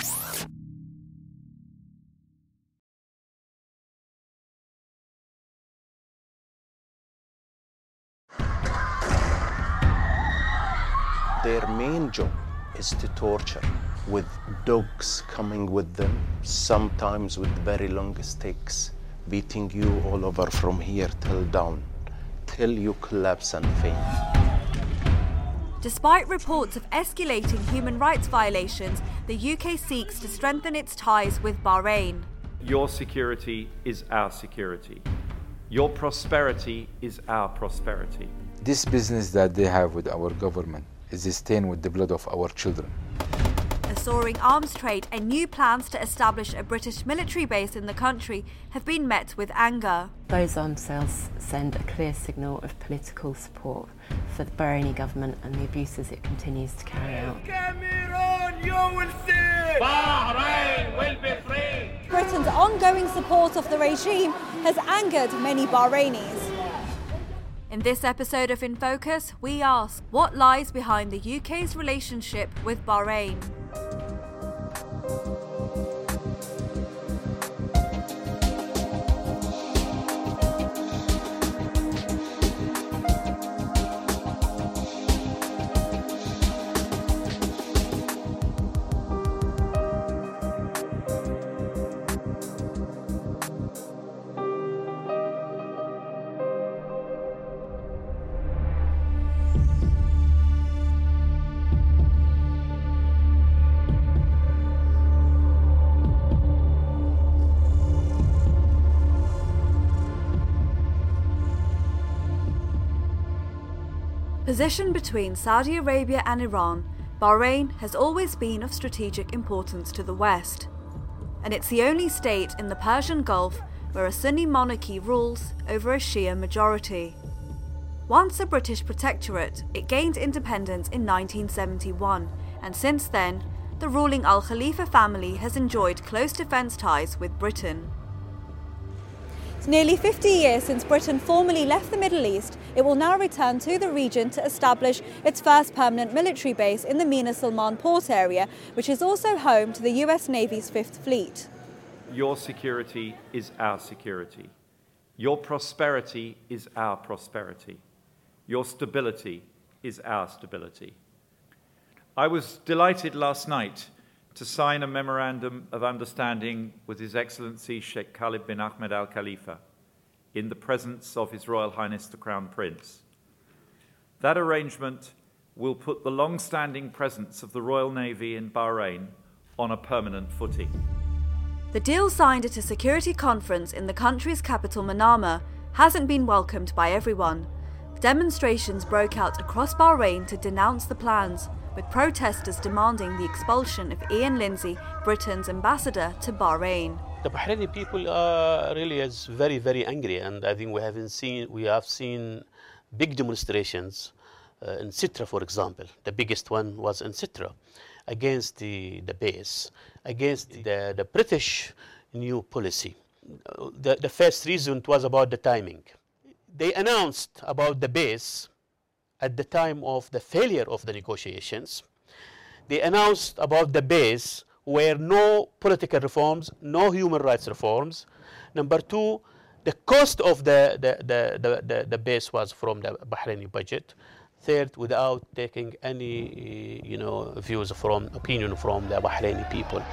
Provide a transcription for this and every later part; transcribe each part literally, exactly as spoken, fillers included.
Their main job is to torture, with dogs coming with them, sometimes with very long sticks, beating you all over from here till down, till you collapse and faint. Despite reports of escalating human rights violations, the U K seeks to strengthen its ties with Bahrain. Your security is our security. Your prosperity is our prosperity. This business that they have with our government is stained with the blood of our children. A soaring arms trade and new plans to establish a British military base in the country have been met with anger. Those arms sales send a clear signal of political support for the Bahraini government and the abuses it continues to carry out. Cameron, you will see! Bahrain will be free! Britain's ongoing support of the regime has angered many Bahrainis. In this episode of In Focus, we ask, what lies behind the U K's relationship with Bahrain? Positioned between Saudi Arabia and Iran, Bahrain has always been of strategic importance to the West. And it's the only state in the Persian Gulf where a Sunni monarchy rules over a Shia majority. Once a British protectorate, it gained independence in nineteen seventy-one, and since then, the ruling Al Khalifa family has enjoyed close defence ties with Britain. It's nearly fifty years since Britain formally left the Middle East. It will now return to the region to establish its first permanent military base in the Mina Salman port area, which is also home to the U S Navy's Fifth Fleet. Your security is our security. Your prosperity is our prosperity. Your stability is our stability. I was delighted last night to sign a memorandum of understanding with His Excellency Sheikh Khalid bin Ahmed Al Khalifa in the presence of His Royal Highness the Crown Prince. That arrangement will put the long-standing presence of the Royal Navy in Bahrain on a permanent footing. The deal signed at a security conference in the country's capital Manama hasn't been welcomed by everyone. Demonstrations broke out across Bahrain to denounce the plans, with protesters demanding the expulsion of Ian Lindsay, Britain's ambassador to Bahrain. The Bahraini people are really is very, very angry, and I think we haven't seen we have seen big demonstrations uh, in Sitra, for example. The biggest one was in Sitra, against the, the base, against the, the British new policy. The, the first reason was about the timing. They announced about the base at the time of the failure of the negotiations. They announced about the base where no political reforms, no human rights reforms. Number two, the cost of the, the, the, the, the, the base was from the Bahraini budget. Third, without taking any you know, views from, opinion from the Bahraini people.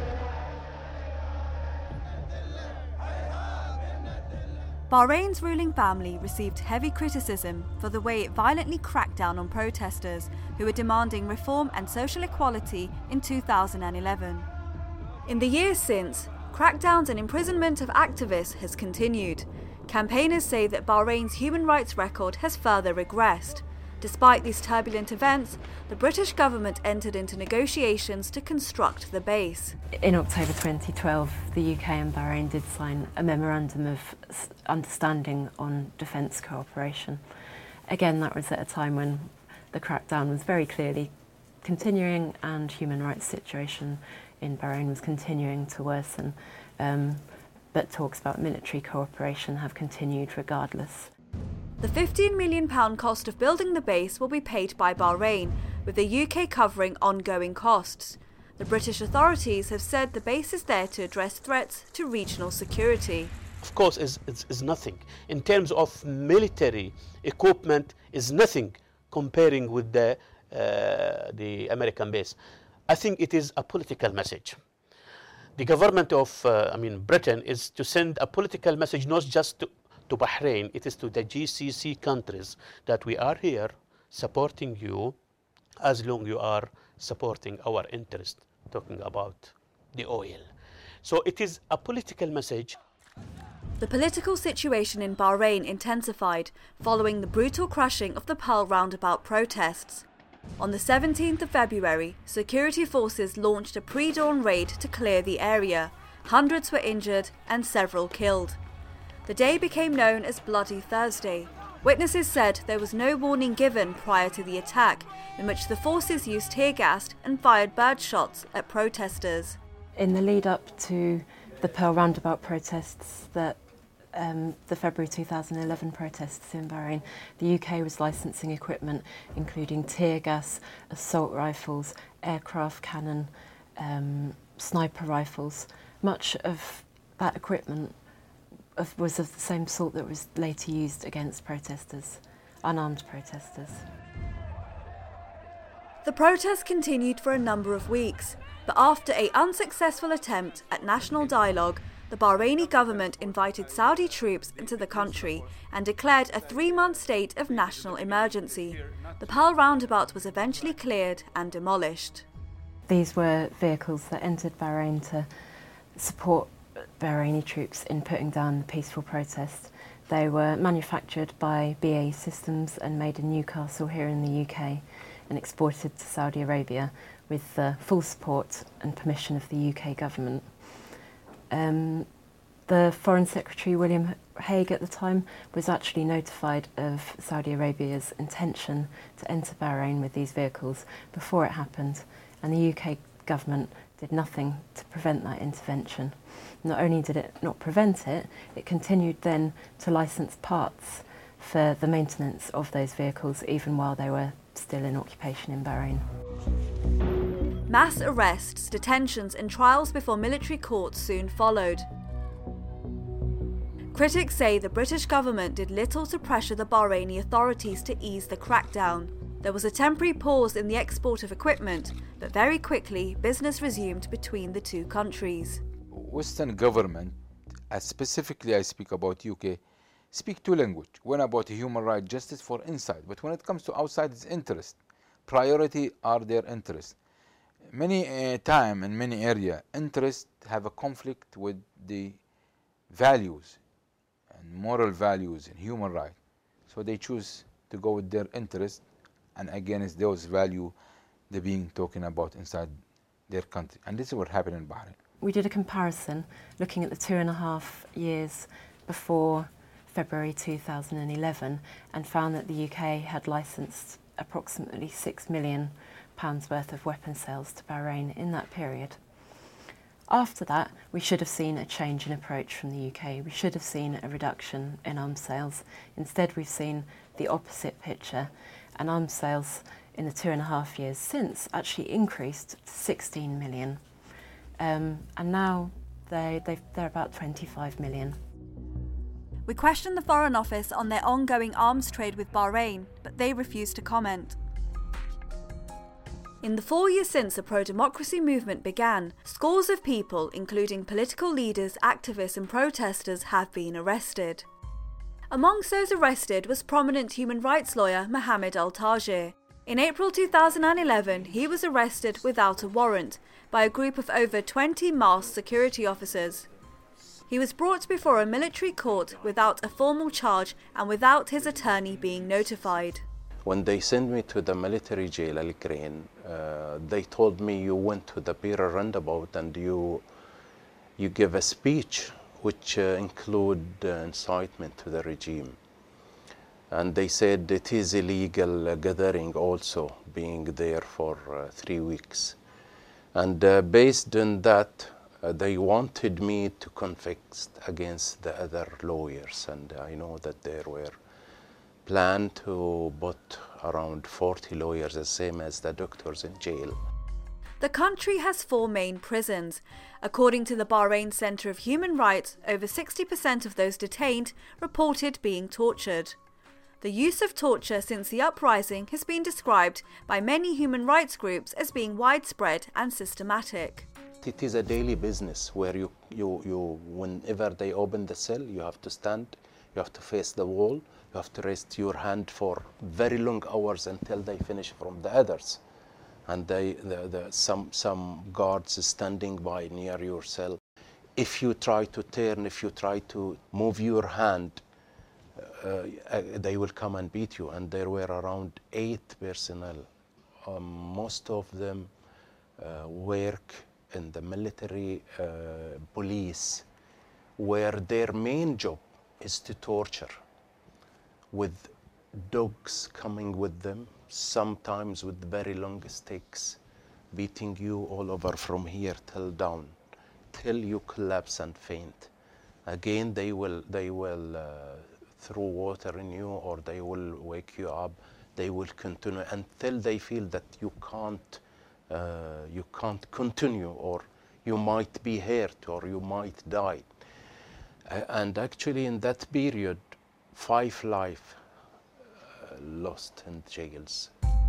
Bahrain's ruling family received heavy criticism for the way it violently cracked down on protesters who were demanding reform and social equality in two thousand eleven. In the years since, crackdowns and imprisonment of activists has continued. Campaigners say that Bahrain's human rights record has further regressed. Despite these turbulent events, the British government entered into negotiations to construct the base. In October twenty twelve, the U K and Bahrain did sign a memorandum of understanding on defence cooperation. Again, that was at a time when the crackdown was very clearly continuing and human rights situation in Bahrain was continuing to worsen. Um, but talks about military cooperation have continued regardless. The fifteen million pounds cost of building the base will be paid by Bahrain, with the U K covering ongoing costs. The British authorities have said the base is there to address threats to regional security. Of course, is is, is nothing in terms of military equipment. Is nothing comparing with the uh, the American base. I think it is a political message. The government of uh, I mean Britain is to send a political message, not just to, to Bahrain. It is to the G C C countries that we are here supporting you, as long you are supporting our interest, talking about the oil. So it is a political message. The political situation in Bahrain intensified following the brutal crushing of the Pearl Roundabout protests. On the seventeenth of February, security forces launched a pre-dawn raid to clear the area. Hundreds were injured and several killed. The day became known as Bloody Thursday. Witnesses said there was no warning given prior to the attack, in which the forces used tear gas and fired bird shots at protesters. In the lead up to the Pearl Roundabout protests, that um, the February two thousand eleven protests in Bahrain, the U K was licensing equipment including tear gas, assault rifles, aircraft cannon, um, sniper rifles. Much of that equipment Of, was of the same sort that was later used against protesters, unarmed protesters. The protests continued for a number of weeks, but after an unsuccessful attempt at national dialogue, the Bahraini government invited Saudi troops into the country and declared a three-month state of national emergency. The Pearl Roundabout was eventually cleared and demolished. These were vehicles that entered Bahrain to support Bahraini troops in putting down the peaceful protest. They were manufactured by B A E Systems and made in Newcastle here in the U K and exported to Saudi Arabia with the full support and permission of the U K government. Um, the Foreign Secretary William Hague at the time was actually notified of Saudi Arabia's intention to enter Bahrain with these vehicles before it happened, and the U K government did nothing to prevent that intervention. Not only did it not prevent it, it continued then to license parts for the maintenance of those vehicles even while they were still in occupation in Bahrain. Mass arrests, detentions and trials before military courts soon followed. Critics say the British government did little to pressure the Bahraini authorities to ease the crackdown. There was a temporary pause in the export of equipment, but very quickly business resumed between the two countries. Western government, uh, specifically I speak about U K, speak two language. One about human rights, justice for inside, but when it comes to outside, it's interest. Priority are their interests. Many uh, time in many area, interests have a conflict with the values and moral values and human rights. So they choose to go with their interest and against those values they're being talking about inside their country. And this is what happened in Bahrain. We did a comparison looking at the two and a half years before February two thousand eleven and found that the U K had licensed approximately six million pounds worth of weapon sales to Bahrain in that period. After that, we should have seen a change in approach from the U K. We should have seen a reduction in arms sales. Instead, we've seen the opposite picture, and arms sales in the two and a half years since actually increased to sixteen million. Um, and now they, they're about twenty-five million. We questioned the Foreign Office on their ongoing arms trade with Bahrain, but they refused to comment. In the four years since the pro-democracy movement began, scores of people, including political leaders, activists and protesters, have been arrested. Amongst those arrested was prominent human rights lawyer Mohammed Al-Tajir. In April two thousand eleven, he was arrested without a warrant by a group of over twenty masked security officers. He was brought before a military court without a formal charge and without his attorney being notified. When they sent me to the military jail, Al Grain, uh, they told me you went to the Pearl Roundabout and you you give a speech which uh, include uh, incitement to the regime. And they said it is illegal uh, gathering also, being there for uh, three weeks. And uh, based on that, uh, they wanted me to confess against the other lawyers. And I know that there were planned to put around forty lawyers, the same as the doctors in jail. The country has four main prisons. According to the Bahrain Center of Human Rights, over sixty percent of those detained reported being tortured. The use of torture since the uprising has been described by many human rights groups as being widespread and systematic. It is a daily business where you, you, you, whenever they open the cell, you have to stand, you have to face the wall, you have to rest your hand for very long hours until they finish from the others. And they, the, the, some, some guards standing by near your cell. If you try to turn, if you try to move your hand, uh, uh, they will come and beat you. And there were around eight personnel. Um, most of them uh, work in the military uh, police, where their main job is to torture, with dogs coming with them, sometimes with very long sticks, beating you all over from here till down, till you collapse and faint. Again, they will, they will uh, throw water in you, or they will wake you up. They will continue until they feel that you can't, uh, you can't continue, or you might be hurt, or you might die. Uh, and actually, in that period, five lives uh, lost in jails.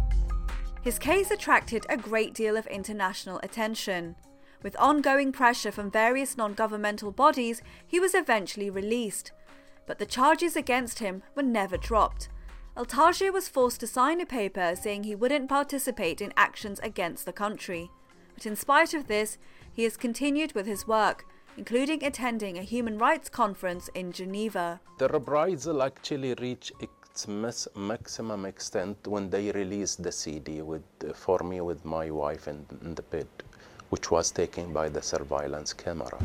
His case attracted a great deal of international attention. With ongoing pressure from various non-governmental bodies, he was eventually released. But the charges against him were never dropped. Al-Tajir was forced to sign a paper saying he wouldn't participate in actions against the country. But in spite of this, he has continued with his work, including attending a human rights conference in Geneva. The reprisal actually reached its maximum extent when they released the C D with, uh, for me with my wife in, in the bed, which was taken by the surveillance camera.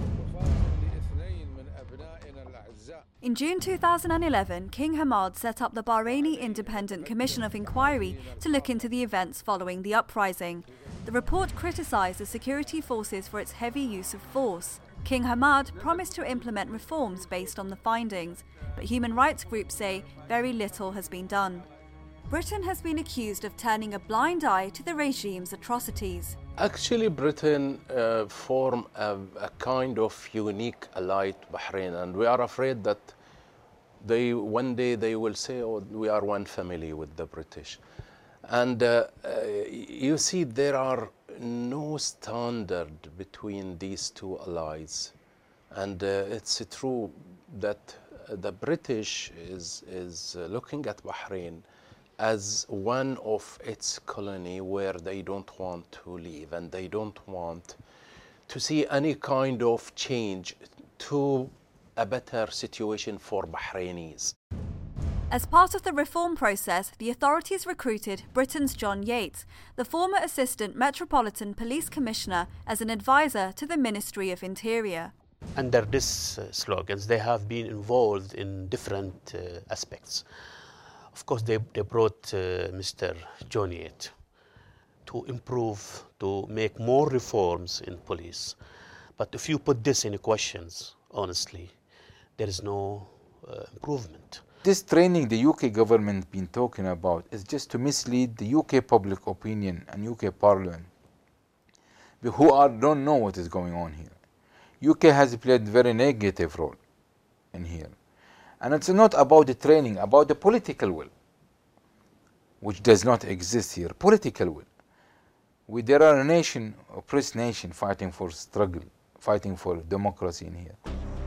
In June two thousand eleven, King Hamad set up the Bahraini Independent Commission of Inquiry to look into the events following the uprising. The report criticised the security forces for its heavy use of force. King Hamad promised to implement reforms based on the findings, but human rights groups say very little has been done. Britain has been accused of turning a blind eye to the regime's atrocities. Actually, Britain uh, formed a, a kind of unique ally to Bahrain, and we are afraid that they one day they will say, "Oh, we are one family with the British." And uh, uh, you see, there are no standard between these two allies, and uh, it's true that the British is is looking at Bahrain as one of its colony where they don't want to leave, and they don't want to see any kind of change to a better situation for Bahrainis. As part of the reform process, the authorities recruited Britain's John Yates, the former Assistant Metropolitan Police Commissioner, as an advisor to the Ministry of Interior. Under these uh, slogans, they have been involved in different uh, aspects. Of course, they, they brought uh, Mister John Yates to improve, to make more reforms in police. But if you put this in questions, honestly, there is no uh, improvement. This training the U K government been talking about is just to mislead the U K public opinion and U K Parliament, who are, don't know what is going on here. U K has played a very negative role in here. And it's not about the training, about the political will, which does not exist here. Political will. We, there are a nation, oppressed nation, fighting for struggle, fighting for democracy in here.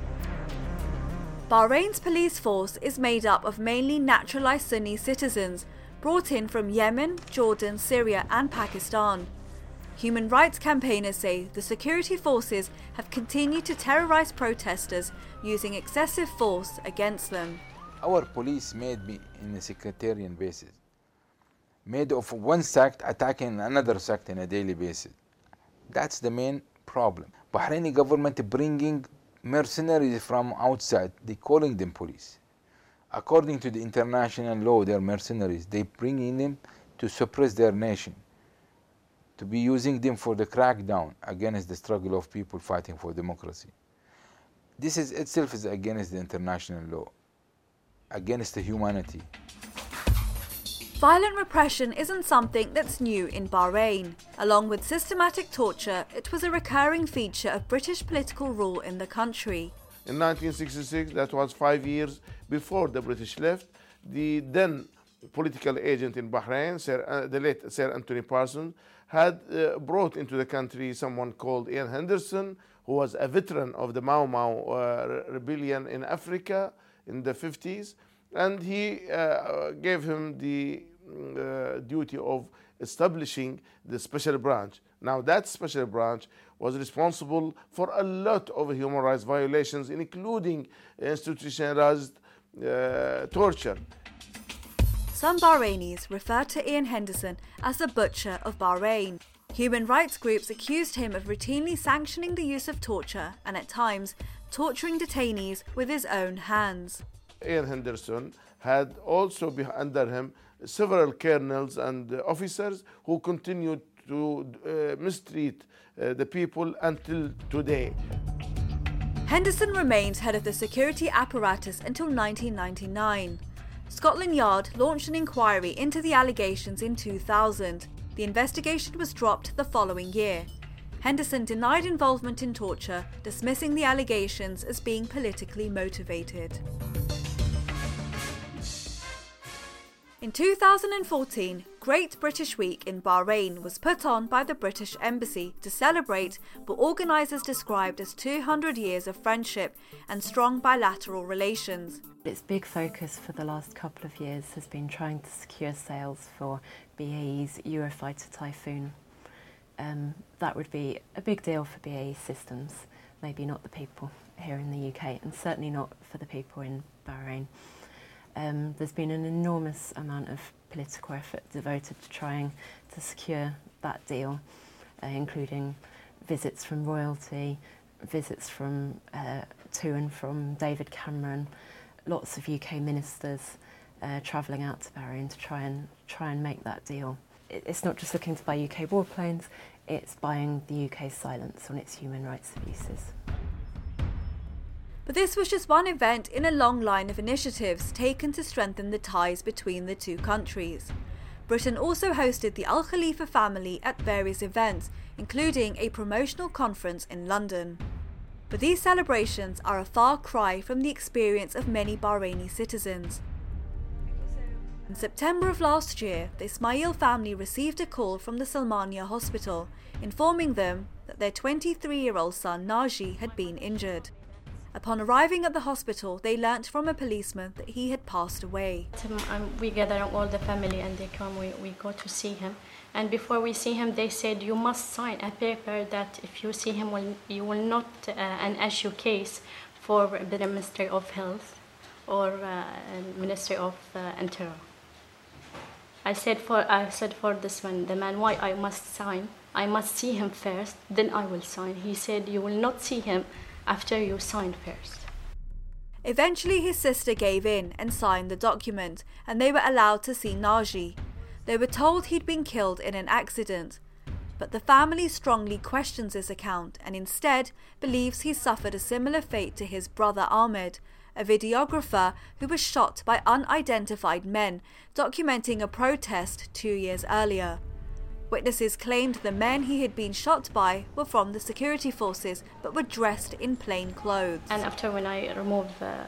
Bahrain's police force is made up of mainly naturalized Sunni citizens brought in from Yemen, Jordan, Syria and Pakistan. Human rights campaigners say the security forces have continued to terrorize protesters using excessive force against them. Our police made me in a sectarian basis, made of one sect attacking another sect on a daily basis. That's the main problem. Bahraini government bringing mercenaries from outside, they calling them police. According to the international law, they're mercenaries. They bring in them to suppress their nation, to be using them for the crackdown against the struggle of people fighting for democracy. This is itself is against the international law, against the humanity. Violent repression isn't something that's new in Bahrain. Along with systematic torture, it was a recurring feature of British political rule in the country. In nineteen sixty-six, that was five years before the British left, the then political agent in Bahrain, Sir, uh, the late Sir Anthony Parsons, had uh, brought into the country someone called Ian Henderson, who was a veteran of the Mau Mau uh, rebellion in Africa in the fifties, and he uh, gave him the uh, duty of establishing the special branch. Now that special branch was responsible for a lot of human rights violations, including institutionalized uh, torture. Some Bahrainis refer to Ian Henderson as the butcher of Bahrain. Human rights groups accused him of routinely sanctioning the use of torture and at times torturing detainees with his own hands. Ian Henderson had also be under him several colonels and uh, officers who continued to uh, mistreat uh, the people until today. Henderson remains head of the security apparatus until nineteen ninety-nine. Scotland Yard launched an inquiry into the allegations in two thousand. The investigation was dropped the following year. Henderson denied involvement in torture, dismissing the allegations as being politically motivated. In two thousand fourteen, Great British Week in Bahrain was put on by the British Embassy to celebrate what organisers described as two hundred years of friendship and strong bilateral relations. Its big focus for the last couple of years has been trying to secure sales for B A E's Eurofighter Typhoon. Um, that would be a big deal for B A E Systems, maybe not the people here in the U K, and certainly not for the people in Bahrain. Um, there's been an enormous amount of political effort devoted to trying to secure that deal, uh, including visits from royalty, visits from uh, to and from David Cameron, lots of U K ministers uh, travelling out to Bahrain to try and try and make that deal. It, it's not just looking to buy U K warplanes, it's buying the U K's silence on its human rights abuses. But this was just one event in a long line of initiatives taken to strengthen the ties between the two countries. Britain also hosted the Al Khalifa family at various events, including a promotional conference in London. But these celebrations are a far cry from the experience of many Bahraini citizens. In September of last year, the Ismail family received a call from the Salmania hospital, informing them that their twenty-three-year-old son Naji had been injured. Upon arriving at the hospital, they learnt from a policeman that he had passed away. Um, we gather all the family and they come, we, we go to see him. And before we see him, they said, you must sign a paper that if you see him, will, you will not uh, an issue case for the Ministry of Health or uh, Ministry of uh, Interior. I said for I said for this one, the man, why I must sign? I must see him first, then I will sign. He said, you will not see him after you sign first. Eventually his sister gave in and signed the document, and they were allowed to see Naji. They were told he'd been killed in an accident, but the family strongly questions this account and instead believes he suffered a similar fate to his brother Ahmed, a videographer who was shot by unidentified men documenting a protest two years earlier. Witnesses claimed the men he had been shot by were from the security forces but were dressed in plain clothes. And after when I remove uh,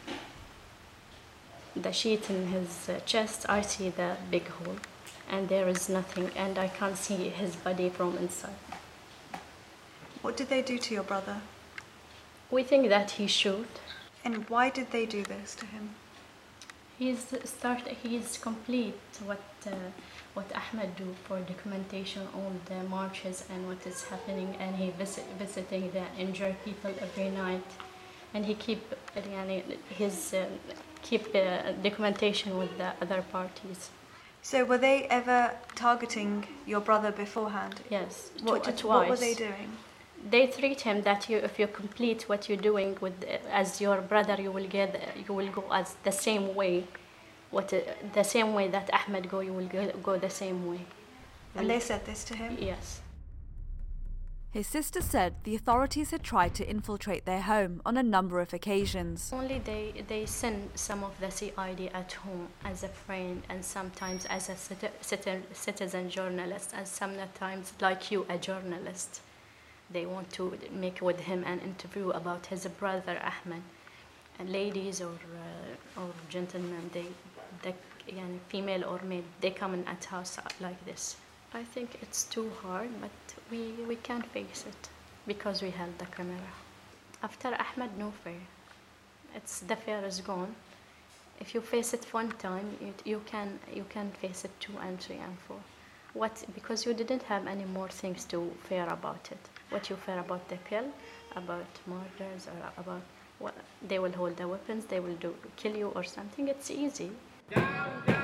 the sheet in his uh, chest, I see the big hole and there is nothing and I can't see his body from inside. What did they do to your brother? We think that he shoot. And why did they do this to him? He's start. He's complete what uh, what Ahmed do for documentation on the marches and what is happening, and he visit visiting the injured people every night, and he keep uh, his uh, keep uh, documentation with the other parties. So were they ever targeting your brother beforehand? Yes. What, did, what were they doing? They treat him that you, if you complete what you're doing with as your brother, you will get, you will go as the same way, what the same way that Ahmed go, you will go, go the same way. And they said this to him? Yes. His sister said the authorities had tried to infiltrate their home on a number of occasions. Only they, they send some of the C I D at home as a friend and sometimes as a citi citizen journalist and sometimes like you, a journalist. They want to make with him an interview about his brother Ahmed. And ladies or, uh, or gentlemen, they, they, yani female or male, they come in at house like this. I think it's too hard, but we, we can't face it because we held the camera. After Ahmed, no fear. It's, the fear is gone. If you face it one time, you, you, can, you can face it two and three and four. What, because you didn't have any more things to fear about it. What you fear about the kill, about murders, or about what, they will hold the weapons, they will do, kill you or something, it's easy. Down, down.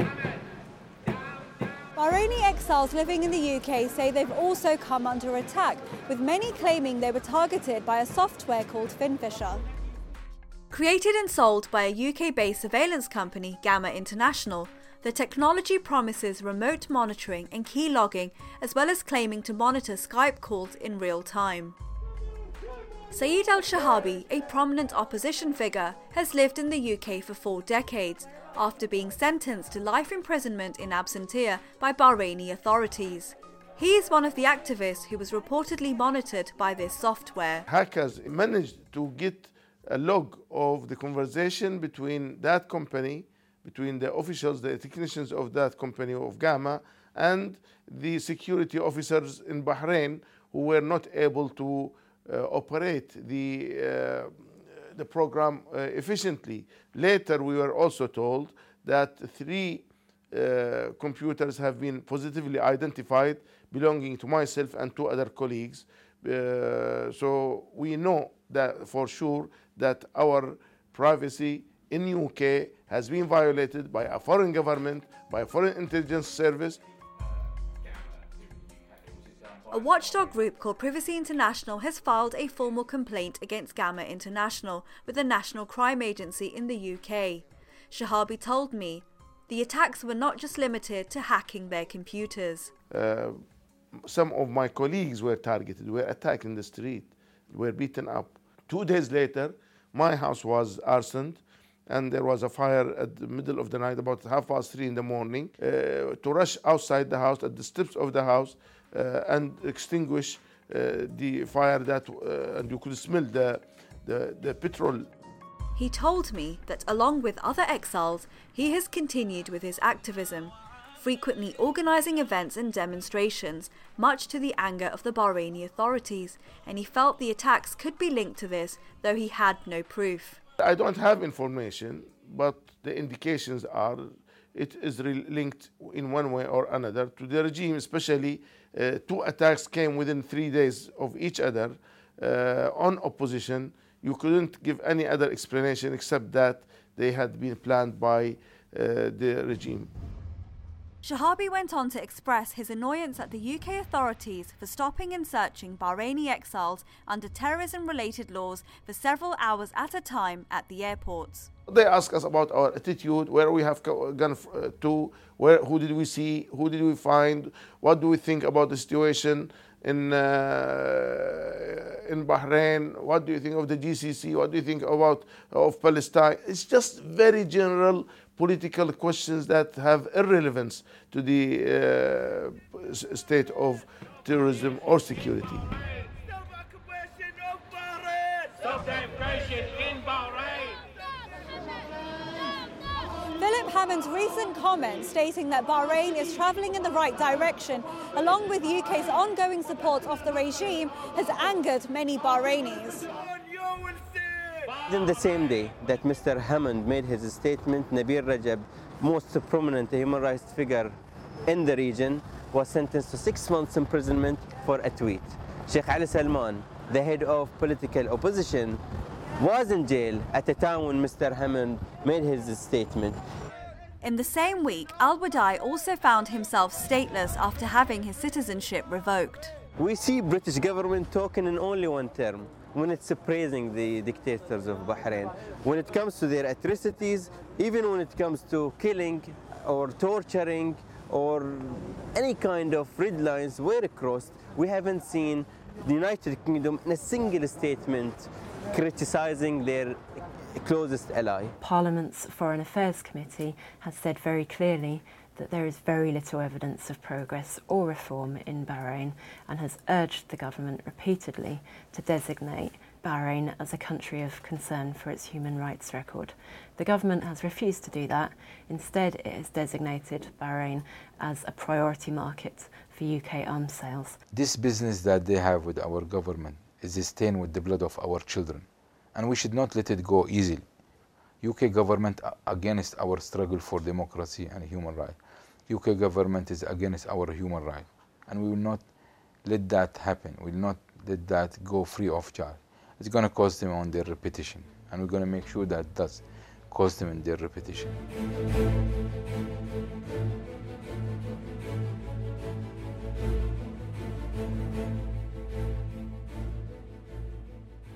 Bahraini exiles living in the U K say they've also come under attack, with many claiming they were targeted by a software called FinFisher. Created and sold by a U K-based surveillance company, Gamma International, the technology promises remote monitoring and key logging, as well as claiming to monitor Skype calls in real time. Saeed al-Shahabi, a prominent opposition figure, has lived in the U K for four decades, after being sentenced to life imprisonment in absentia by Bahraini authorities. He is one of the activists who was reportedly monitored by this software. Hackers managed to get a log of the conversation between that company, between the officials, the technicians of that company of Gamma, and the security officers in Bahrain who were not able to uh, operate the uh, the program uh, efficiently. Later, we were also told that three uh, computers have been positively identified belonging to myself and two other colleagues. Uh, so we know that for sure that our privacy in U K has been violated by a foreign government, by a foreign intelligence service. A watchdog group called Privacy International has filed a formal complaint against Gamma International with the National Crime Agency in the U K. Shahabi told me the attacks were not just limited to hacking their computers. Uh, some of my colleagues were targeted, were attacked in the street, were beaten up. Two days later, my house was arsoned, and there was a fire at the middle of the night, about half past three in the morning, uh, to rush outside the house, at the steps of the house, uh, and extinguish uh, the fire that, uh, and you could smell the, the, the petrol. He told me that along with other exiles, he has continued with his activism, frequently organising events and demonstrations, much to the anger of the Bahraini authorities, and he felt the attacks could be linked to this, though he had no proof. I don't have information, but the indications are it is linked in one way or another to the regime, especially uh, two attacks came within three days of each other uh, on opposition. You couldn't give any other explanation except that they had been planned by uh, the regime. Shahabi went on to express his annoyance at the U K authorities for stopping and searching Bahraini exiles under terrorism-related laws for several hours at a time at the airports. They ask us about our attitude, where we have gone to, where, who did we see, who did we find, what do we think about the situation in uh, in Bahrain, what do you think of the G C C, what do you think about of Palestine. It's just very general political questions that have irrelevance to the uh, state of terrorism or security. Stop the occupation in Bahrain. Philip Hammond's recent comment stating that Bahrain is travelling in the right direction, along with U K's ongoing support of the regime, has angered many Bahrainis. In the same day that Mister Hammond made his statement, Nabil Rajab, most prominent human rights figure in the region, was sentenced to six months imprisonment for a tweet. Sheikh Ali Salman, the head of political opposition, was in jail at the time when Mister Hammond made his statement. In the same week, Al-Wadai also found himself stateless after having his citizenship revoked. We see British government talking in only one term when it's praising the dictators of Bahrain. When it comes to their atrocities, even when it comes to killing or torturing or any kind of red lines were crossed, we haven't seen the United Kingdom in a single statement criticising their closest ally. Parliament's Foreign Affairs Committee has said very clearly that there is very little evidence of progress or reform in Bahrain and has urged the government repeatedly to designate Bahrain as a country of concern for its human rights record. The government has refused to do that. Instead, it has designated Bahrain as a priority market for U K arms sales. This business that they have with our government is stained with the blood of our children, and we should not let it go easily. U K government against our struggle for democracy and human rights. U K government is against our human rights, and we will not let that happen. We will not let that go free of charge. It's going to cost them on their reputation, and we're going to make sure that does cost them in their reputation.